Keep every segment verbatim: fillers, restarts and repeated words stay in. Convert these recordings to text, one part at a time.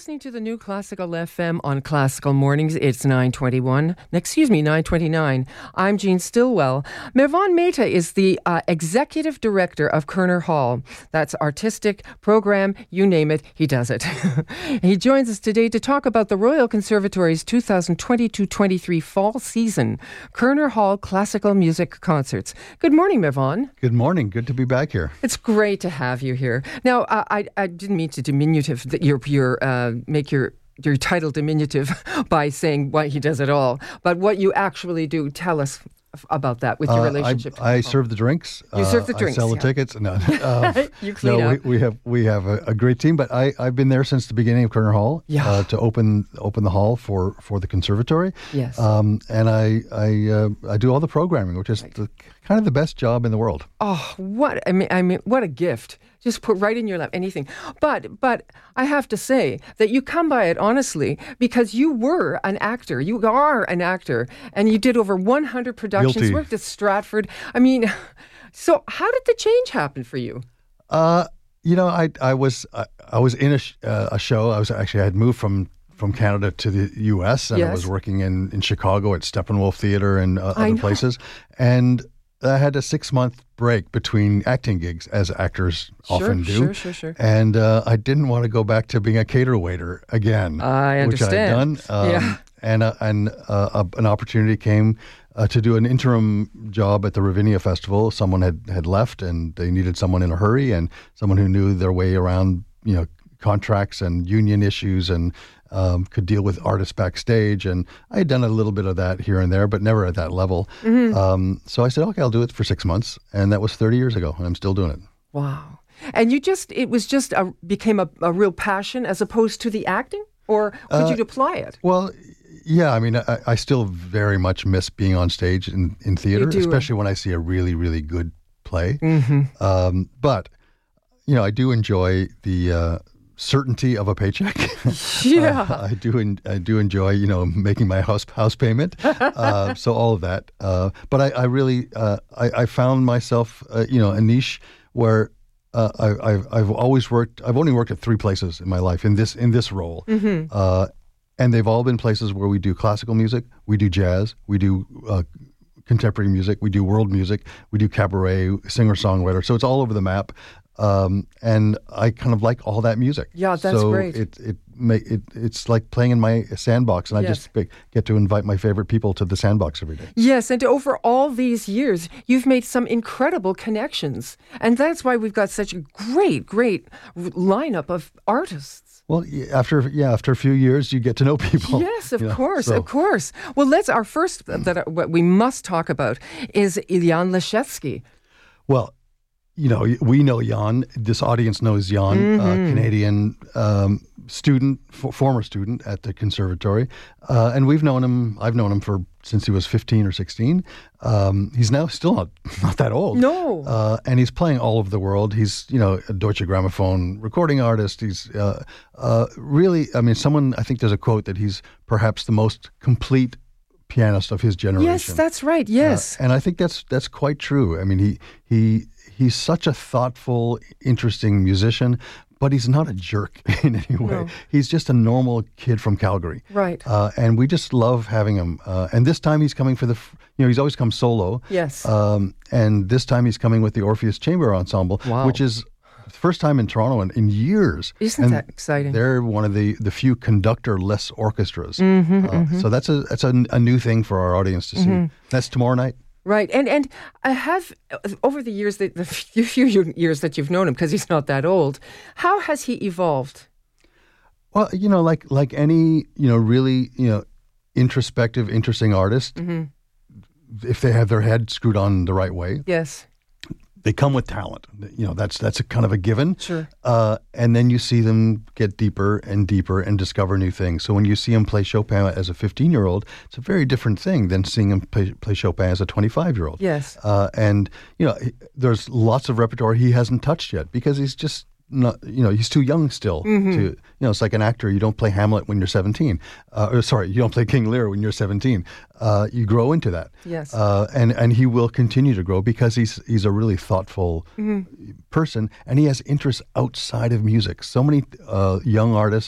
Listening to the new Classical F M on Classical Mornings. It's nine twenty-one. Excuse me, nine twenty-nine. I'm Jean Stillwell. Mirvan Mehta is the uh, executive director of Kerner Hall. That's artistic, program, you name it, he does it. He joins us today to talk about the Royal Conservatory's two thousand twenty-two twenty-three fall season, Kerner Hall Classical Music Concerts. Good morning, Mirvan. Good morning. Good to be back here. It's great to have you here. Now, uh, I, I didn't mean to diminutive that your your uh, make your your title diminutive by saying why he does it all, but what you actually do, tell us f- about that with your Uh, relationship. I, I to serve the drinks. You uh, serve the drinks, I sell the yeah. tickets. No, uh, You clean no, up. We, we have we have a, a great team. But I I've been there since the beginning of Kerner Hall. Yeah. Uh, to open open the hall for, for the conservatory. Yes. Um, and I I uh, I do all the programming, which is the, kind of the best job in the world. Oh, what I mean, I mean, what a gift! Just put right in your lap, anything. But but I have to say that you come by it honestly because you were an actor. You are an actor, and you did over one hundred productions. Guilty. Worked at Stratford. I mean, so how did the change happen for you? Uh, you know, I I was I, I was in a sh- uh, a show. I was actually I had moved from. from Canada to the U S and Yes. I was working in, in Chicago at Steppenwolf Theatre and uh, I other know. places. And I had a six-month break between acting gigs, as actors often do. Sure, sure, sure. And uh, I didn't want to go back to being a cater waiter again. I Which I had done. understand. Um, Yeah. And, uh, and uh, a, an opportunity came uh, to do an interim job at the Ravinia Festival. Someone had, had left and they needed someone in a hurry and someone who knew their way around, you know, contracts and union issues and um, could deal with artists backstage. And I had done a little bit of that here and there, but never at that level. Mm-hmm. Um, so I said, okay, I'll do it for six months. And that was thirty years ago, and I'm still doing it. Wow. And you just, it was just, a, became a, a real passion as opposed to the acting? Or could Uh, you apply it? Well, yeah, I mean, I, I still very much miss being on stage in, in theater, do. especially when I see a really, really good play. Mm-hmm. Um, but, you know, I do enjoy the uh, certainty of a paycheck. Yeah. Uh, I do. En- I do enjoy, you know, making my house house payment. Uh, so all of that. Uh, but I, I really, uh, I, I found myself, uh, you know, a niche where uh, I, I've I've always worked. I've only worked at three places in my life in this in this role, Mm-hmm. uh, and they've all been places where we do classical music, we do jazz, we do. Uh, contemporary music, we do world music, we do cabaret, singer-songwriter, so it's all over the map. Um, and I kind of like all that music. Yeah, that's so great. It it ma- it it's like playing in my sandbox, and I Yes. just be- get to invite my favorite people to the sandbox every day. Yes, and over all these years, you've made some incredible connections. And that's why we've got such a great, great r- lineup of artists. Well, y- after yeah, after a few years, you get to know people. Yes, of you know, course, so- of course. Well, let's, our first, that uh, what we must talk about is Ilyan Leshetsky. Well, you know, we know Jan. This audience knows Jan, Mm-hmm. uh, Canadian um, student, f- former student at the conservatory, uh, and we've known him. I've known him for since he was fifteen or sixteen. Um, he's now still not not that old. No. uh, and he's playing all over the world. He's you know a Deutsche Grammophon recording artist. He's uh, uh, really. I mean, someone. I think there's a quote that he's perhaps the most complete pianist of his generation. Yes, that's right, yes. Uh, and I think that's that's quite true. I mean, he he he's such a thoughtful, interesting musician, but he's not a jerk in any way. No. He's just a normal kid from Calgary. Right. Uh, and we just love having him. Uh, and this time he's coming for the, f- you know, he's always come solo. Yes. Um, and this time he's coming with the Orpheus Chamber Ensemble, Wow. which is the first time in Toronto in, in years. Isn't And that exciting? They're one of the, the few conductor-less orchestras. Mm-hmm, Uh, So that's a that's a, a new thing for our audience to see. That's tomorrow night. Right, and and I have uh, over the years that the few, few years that you've known him, because he's not that old. How has he evolved? Well, you know, like like any you know really you know introspective, interesting artist, Mm-hmm. if they have their head screwed on the right way, Yes, they come with talent. You know, that's that's a kind of a given. Sure. Uh, and then you see them get deeper and deeper and discover new things. So when you see him play Chopin as a fifteen-year-old, it's a very different thing than seeing him play, play Chopin as a twenty-five-year-old. Yes. Uh, and you know, he- there's lots of repertoire he hasn't touched yet because he's just not. You know, he's too young still. Mm-hmm. To you know, it's like an actor. You don't play Hamlet when you're seventeen. Uh, or sorry, you don't play King Lear when you're seventeen. Uh, you grow into that. Yes. Uh, and and he will continue to grow because he's he's a really thoughtful person, and he has interests outside of music. So many uh, young artists,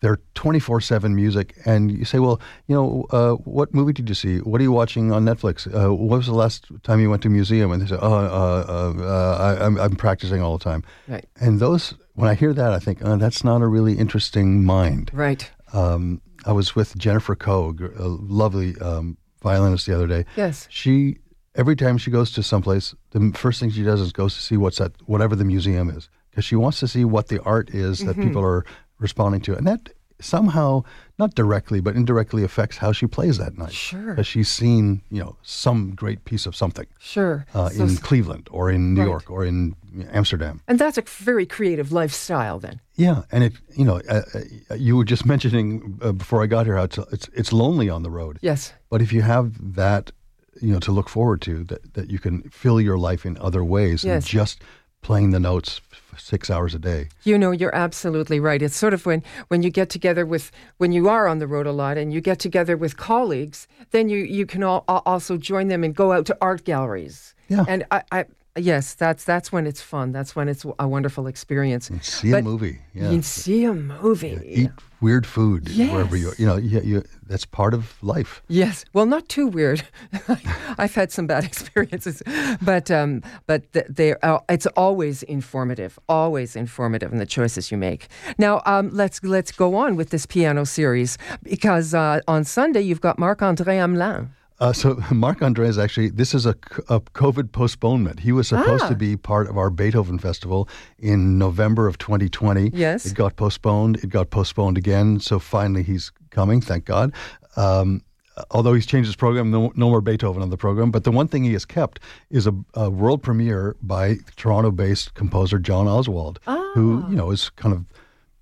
they're twenty-four seven music, and you say, well, you know, uh, what movie did you see? What are you watching on Netflix? Uh, what was the last time you went to a museum? And they say, oh, uh, uh, uh, I, I'm, I'm practicing all the time. Right. And those, when I hear that, I think, oh, that's not a really interesting mind. Right. Um, I was with Jennifer Koh, a lovely um, violinist, the other day. Yes. She, every time she goes to someplace, the first thing she does is goes to see what's at whatever the museum is, because she wants to see what the art is that Mm-hmm. people are responding to, and that somehow, not directly, but indirectly affects how she plays that night. Sure. Because she's seen, you know, some great piece of something Sure. uh, So in s- Cleveland or in New Right. York or in Amsterdam. and that's a very creative lifestyle then. Yeah, and it, you know, uh, uh, you were just mentioning uh, before I got here how it's, it's it's lonely on the road. Yes. But if you have that, you know, to look forward to, that, that you can fill your life in other ways than Yes. just playing the notes f- six hours a day. You know, you're absolutely right. It's sort of when, when you get together with, when you are on the road a lot and you get together with colleagues, then you, you can all, al- also join them and go out to art galleries. Yeah. And I, I yes, that's that's when it's fun. That's when it's a wonderful experience. See a But movie. You Yeah. can see a movie. Eat weird food wherever you Yes. you know you, you that's part of life. Yes, well, not too weird. I've had some bad experiences, but um, but th- they are, it's always informative, always informative in the choices you make. Now, um, let's let's go on with this piano series because uh, on Sunday you've got Marc-André Hamelin. Uh, so Marc-André is actually, this is a, c- a COVID postponement. He was supposed Ah. to be part of our Beethoven Festival in November of twenty twenty. Yes. It got postponed. It got postponed again. So finally he's coming, thank God. Um, although he's changed his program, no, no more Beethoven on the program. But the one thing he has kept is a, a world premiere by Toronto-based composer John Oswald, who, you know, is kind of,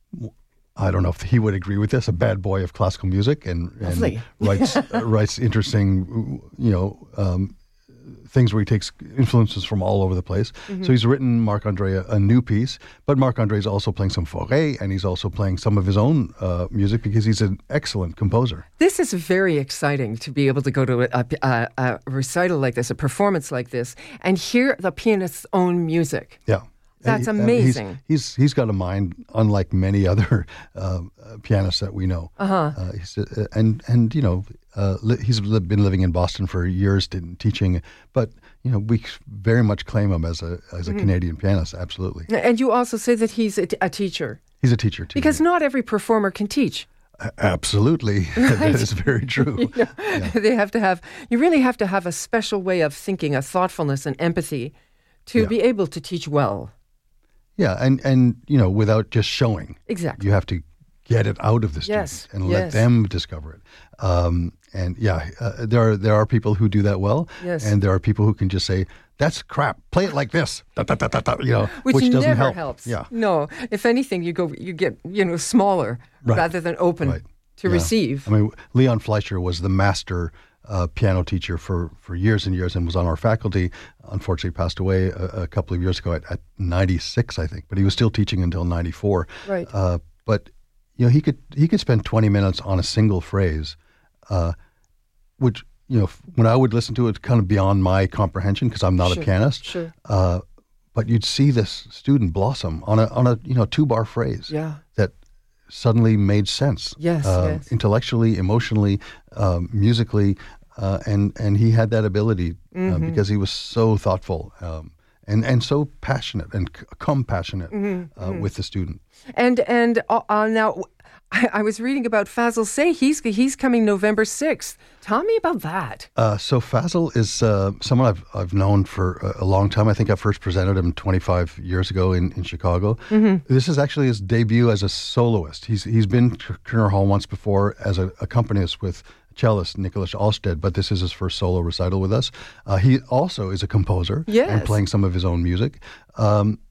I don't know if he would agree with this, a bad boy of classical music, and, and Lovely. writes uh, writes interesting, you know, um, things where he takes influences from all over the place. Mm-hmm. So he's written Marc-André a, a new piece, but Marc-André is also playing some Fauré, and he's also playing some of his own uh, music because he's an excellent composer. This is very exciting to be able to go to a, a, a recital like this, a performance like this, and hear the pianist's own music. Yeah. That's Uh, he's- amazing. He's, he's got a mind unlike many other uh, uh, pianists that we know. Uh-huh. Uh, he's, uh, and and you know uh, li- he's li- been living in Boston for years, did, teaching. But you know we very much claim him as a as a Mm-hmm. Canadian pianist. Absolutely, And you also say that he's a, t- a teacher he's a teacher too. because not every performer can teach. A- absolutely, that is very true. They have to have, you really have to have a special way of thinking, a thoughtfulness and empathy to Yeah. be able to teach well. Yeah, and and you know without just showing. Exactly. You have to get it out of the students Yes, and let yes. them discover it. Um, and yeah, uh, there are there are people who do that well, Yes. and there are people who can just say, "That's crap. Play it like this." Da, da, da, da, da, you know, Which, which, doesn't never help. helps. Yeah, No. If anything, you go, you get, you know, smaller Right. rather than open Right. to Yeah. receive. I mean, Leon Fleischer was the master uh, piano teacher for, for years and years and was on our faculty. Unfortunately, passed away a, a couple of years ago at, at ninety-six, I think. But he was still teaching until ninety-four. Right. Uh, but you know, he could he could spend twenty minutes on a single phrase, uh, which you know, f- when I would listen to it, kind of beyond my comprehension because I'm not Sure, a pianist. sure. Uh, but you'd see this student blossom on a on a you know two bar phrase Yeah. that suddenly made sense. Yes, um, yes. Intellectually, emotionally, um, musically, uh, and and he had that ability Mm-hmm. uh, because he was so thoughtful um, and and so passionate and c- compassionate Mm-hmm, uh, with the student. And and uh, uh, now, I, I was reading about Fazil Say. He's he's coming November sixth. Tell me about that. Uh, so Fazil is uh, someone I've I've known for a, a long time. I think I first presented him twenty-five years ago in, in Chicago. Mm-hmm. This is actually his debut as a soloist. He's he's been to Kerner Hall once before as a accompanist with cellist Nicholas Alsted, but this is his first solo recital with us. Uh, he also is a composer Yes. and playing some of his own music. Um,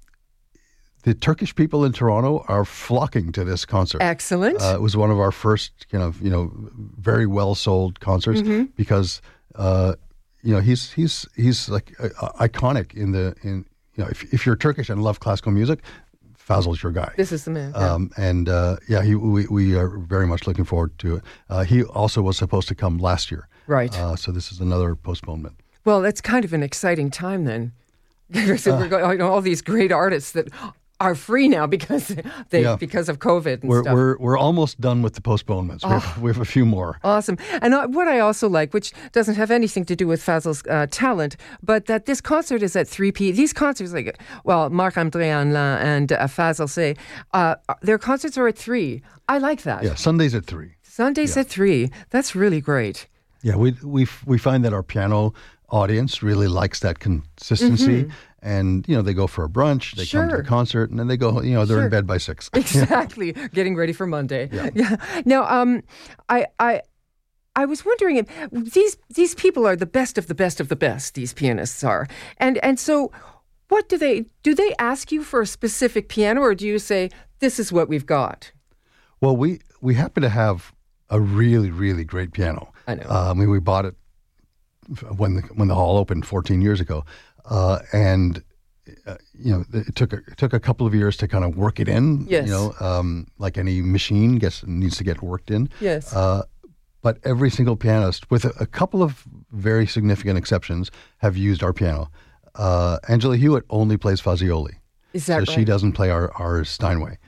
the Turkish people in Toronto are flocking to this concert. Excellent. Uh, it was one of our first, kind of, you know, very well sold concerts Mm-hmm. because, uh, you know, he's he's he's like uh, iconic in the in you know if if you're Turkish and love classical music, Fazil's your guy. this is the man. yeah. Um, and uh, yeah, he we, we are very much looking forward to it. Uh, he also was supposed to come last year, Right. Uh, so this is another postponement. Well, it's kind of an exciting time then. So we're going, you know, all these great artists that are free now because they Yeah. because of COVID and We're, stuff. we're we're almost done with the postponements. We, have, we have a few more. Awesome. And uh, what I also like, which doesn't have anything to do with Fazl's uh, talent, but that this concert is at three p.m. These concerts, like, well, Marc-André Hanlin and uh, Fazl say, uh, their concerts are at three. I like that. Yeah, Sundays at three. Sundays Yeah. at three. That's really great. Yeah, we we f- we find that our piano audience really likes that consistency, and you know they go for a brunch, they come to Mm-hmm. Sure. the concert, and then they go. You know, they're Sure. in bed by six. Exactly. Getting ready for Monday. Yeah. Now, um, I, I, I was wondering if these these people are the best of the best of the best. These pianists are, and and so, what do they do? They ask you for a specific piano, or do you say this is what we've got? Well, we we happen to have a really really great piano. I know. Uh, I mean, we bought it when the when the hall opened fourteen years ago, uh, and uh, you know it took a, it took a couple of years to kind of work it in. Yes. You know, um, like any machine gets needs to get worked in. Yes. Uh, but every single pianist, with a, a couple of very significant exceptions, have used our piano. Uh, Angela Hewitt only plays Fazioli, Is that so right? she doesn't play our, our Steinway.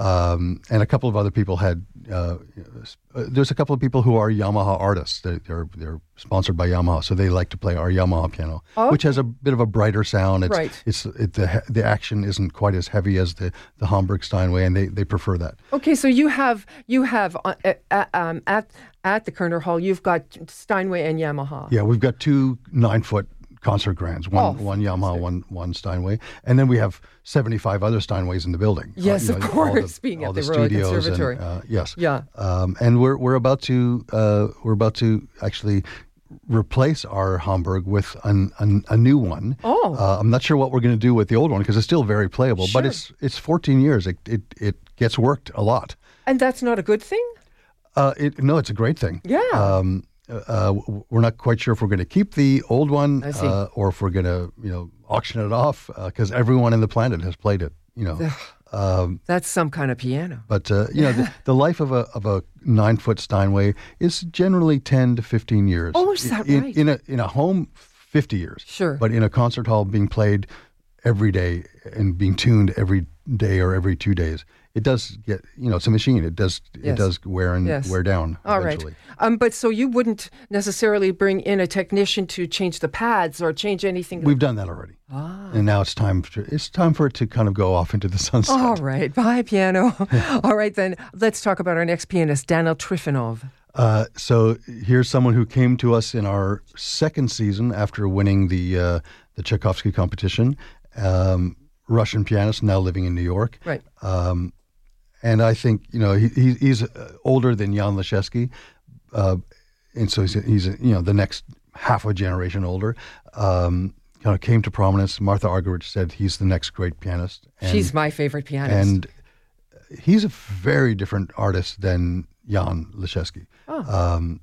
Um, and a couple of other people had. Uh, uh, there's a couple of people who are Yamaha artists. They, they're they're sponsored by Yamaha, so they like to play our Yamaha piano, Oh, which has a bit of a brighter sound. It's, Right. It's it, the he- the action isn't quite as heavy as the, the Hamburg Steinway, and they, they prefer that. Okay, so you have you have uh, uh, um, at at the Kerner Hall, you've got Steinway and Yamaha. Yeah, we've got two nine foot concert grands, one Oh, one Yamaha, one one Steinway, and then we have seventy-five other Steinways in the building. Yes, Uh, of all course, being all at the Royal studios and, Conservatory. uh, yes, Yeah. um, and we're we're about to uh, we're about to actually replace our Hamburg with an, an, a new one. Oh. uh, I'm not sure what we're going to do with the old one because it's still very playable, Sure. but it's it's fourteen years. It it it gets worked a lot. And that's not a good thing? Uh, it, no, it's a great thing. Yeah. Um, uh, w- we're not quite sure if we're going to keep the old one I see. uh, or if we're going to, you know, auction it off because everyone in the planet has played it. You know, um, That's some kind of piano. but uh, you know, the, the life of a of a nine foot Steinway is generally ten to fifteen years. Oh, is that in, right? In a in a home, fifty years. Sure. But in a concert hall, being played every day and being tuned every day or every two days, it does get, you know, it's a machine. It does Yes. it does wear and Yes. wear down All right. eventually. Um, but so you wouldn't necessarily bring in a technician to change the pads or change anything? We've done that already, Ah. and now it's time. For, it's time for it to kind of go off into the sunset. All right. Bye, piano. All right, then. Let's talk about our next pianist, Daniel Trifonov. Uh, so here's someone who came to us in our second season after winning the uh, the Tchaikovsky competition. Um, Russian pianist, now living in New York. Right. Um, and I think, you know, he, he, he's uh, older than Jan Leszewski, uh, and so he's, he's you know the next half a generation older. Um, kind of came to prominence. Martha Argerich said he's the next great pianist. And, She's my favorite pianist. and he's a very different artist than Jan Leszewski. Oh. Um,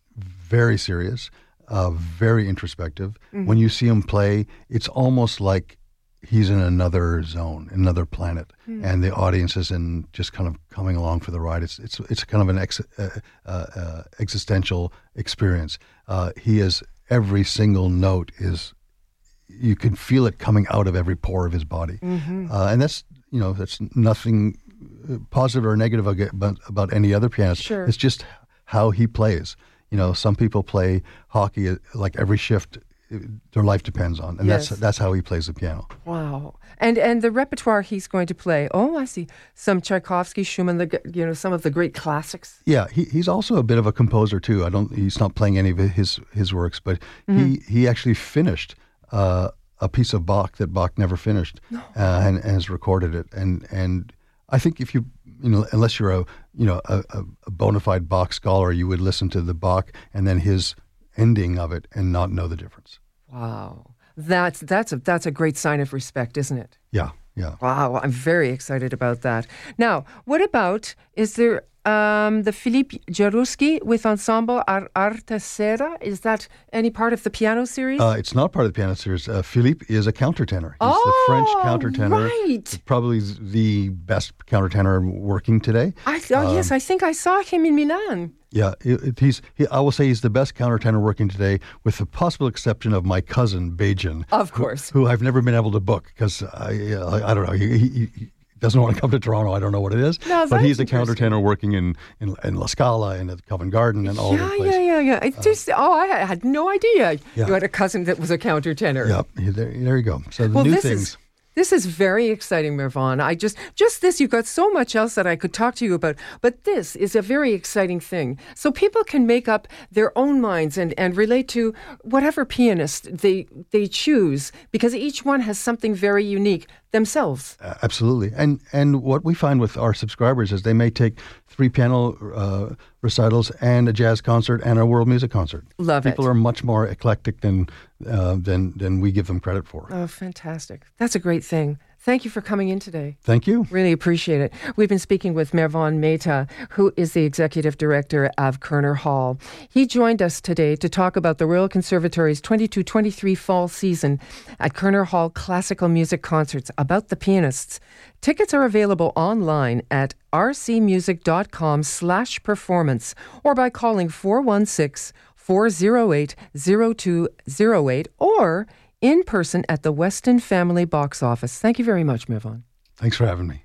very serious, uh, very introspective. Mm-hmm. When you see him play, it's almost like he's in another zone, another planet, Hmm. and the audience is in just kind of coming along for the ride. It's it's it's kind of an ex, uh, uh, uh, existential experience. Uh, he is every single note is you can feel it coming out of every pore of his body, Mm-hmm. uh, and that's you know that's nothing positive or negative about, about any other pianist. Sure. It's just how he plays. You know, some people play hockey uh, like every shift uh, their life depends on, and Yes. that's that's how he plays the piano. Wow. And and the repertoire he's going to play. Oh, I see. Some Tchaikovsky, Schumann, the g- you know, some of the great classics. Yeah, he, he's also a bit of a composer too. I don't. He's not playing any of his his works, but he he actually finished uh, a piece of Bach that Bach never finished, uh, and, and has recorded it. And and I think if you you know unless you're a you know a, a a bona fide Bach scholar, you would listen to the Bach and then his ending of it and not know the difference. Wow. That's that's a that's a great sign of respect, isn't it? Yeah, yeah. Wow, I'm very excited about that. Now, what about, is there um, the Philippe Jarouski with Ensemble Ar- Arte Sera? Is that any part of the piano series? Uh, it's not part of the piano series. Uh, Philippe is a countertenor. He's the French Oh, countertenor. right. Probably the best countertenor working today. I, oh, um, yes, I think I saw him in Milan. Yeah, it, it- he's. He, I will say he's the best countertenor working today, with the possible exception of my cousin Bajan, Of course. who, who I've never been able to book because I, uh, I don't know. He, he, he, doesn't want to come to Toronto. I don't know what it is. No, but he's a interesting. countertenor working in, in, in La Scala and at Covent Garden and all yeah, over the place. Yeah, yeah, yeah. It's just, oh, I had no idea Yeah. you had a cousin that was a countertenor. Yep, there, there you go. So the Well, new this things. is this is very exciting, Mervon. I just just this. You've got so much else that I could talk to you about, but this is a very exciting thing. So people can make up their own minds and, and relate to whatever pianist they they choose, because each one has something very unique themselves. Uh, absolutely. And and what we find with our subscribers is they may take three piano uh, recitals and a jazz concert and a world music concert. Love it. People are much more eclectic than uh, than than we give them credit for. Oh, fantastic. That's a great thing. Thank you for coming in today. Thank you. Really appreciate it. We've been speaking with Mervon Mehta, who is the executive director of Koerner Hall. He joined us today to talk about the Royal Conservatory's twenty-two twenty-three fall season at Koerner Hall Classical Music Concerts, about the pianists. Tickets are available online at rcmusic.com slash performance or by calling four one six, four oh eight, oh two oh eight or in person at the Weston Family Box Office. Thank you very much, Mervon. Thanks for having me.